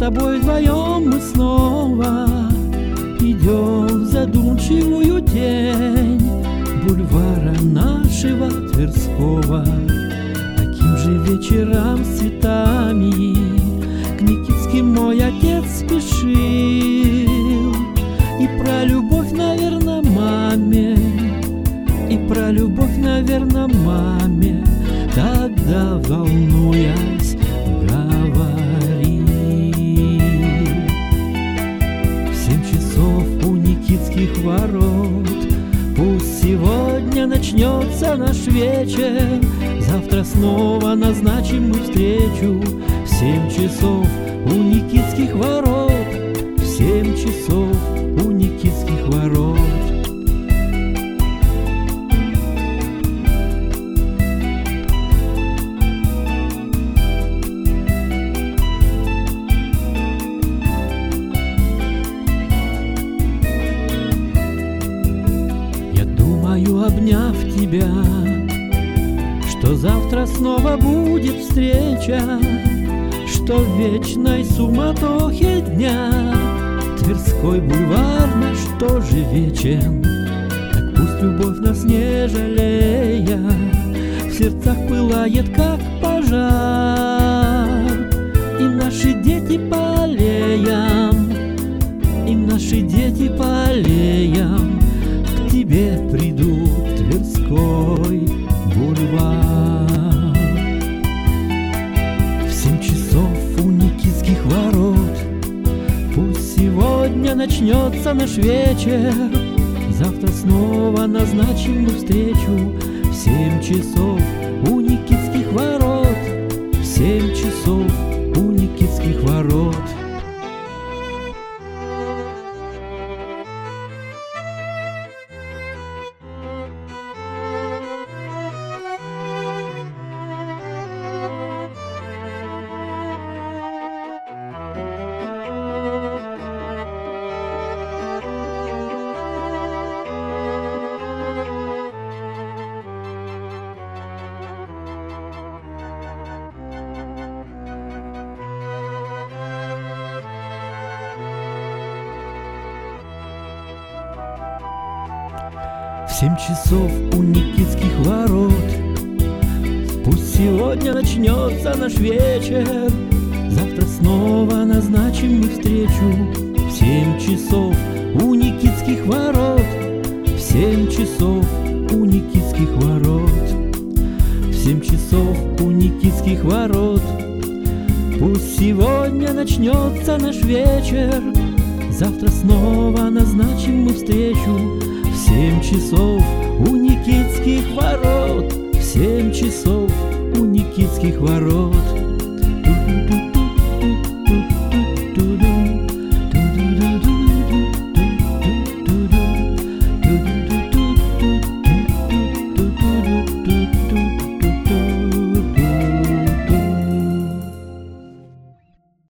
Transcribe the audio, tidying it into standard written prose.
тобой вдвоем мы снова идем в задумчивую тень бульвара нашего Тверского. Таким же вечерам с цветами к Никитским мой отец спешил. И про любовь, наверно, маме, и про любовь, наверно, маме тогда, волнуясь, говорил. В 7 часов у Никитских ворот пусть сегодня начнется наш вечер, завтра снова назначим мы встречу. В 7 часов у Никитских ворот, в 7 часов у Никитских ворот. Я думаю, обняв тебя, что завтра снова будет встреча, что в вечной суматохе дня Тверской бульвар наш тоже вечен. Так пусть любовь нас не жалея в сердцах пылает, как пожар. И наши дети по аллеям, и наши дети по аллеям к тебе придут, Тверской бульвар. В 7 часов у Никитских ворот пусть сегодня начнется наш вечер, завтра снова назначим мы встречу. В 7 часов у Никитских ворот, в 7 часов у Никитских ворот. В 7 часов у Никитских ворот пусть сегодня начнется наш вечер, завтра снова назначим мы встречу. В 7 часов у Никитских ворот, в 7 часов у Никитских ворот. В 7 часов у Никитских ворот пусть сегодня начнется наш вечер, завтра снова назначим мы встречу. В 7 часов у Никитских ворот, в 7 часов у Никитских ворот.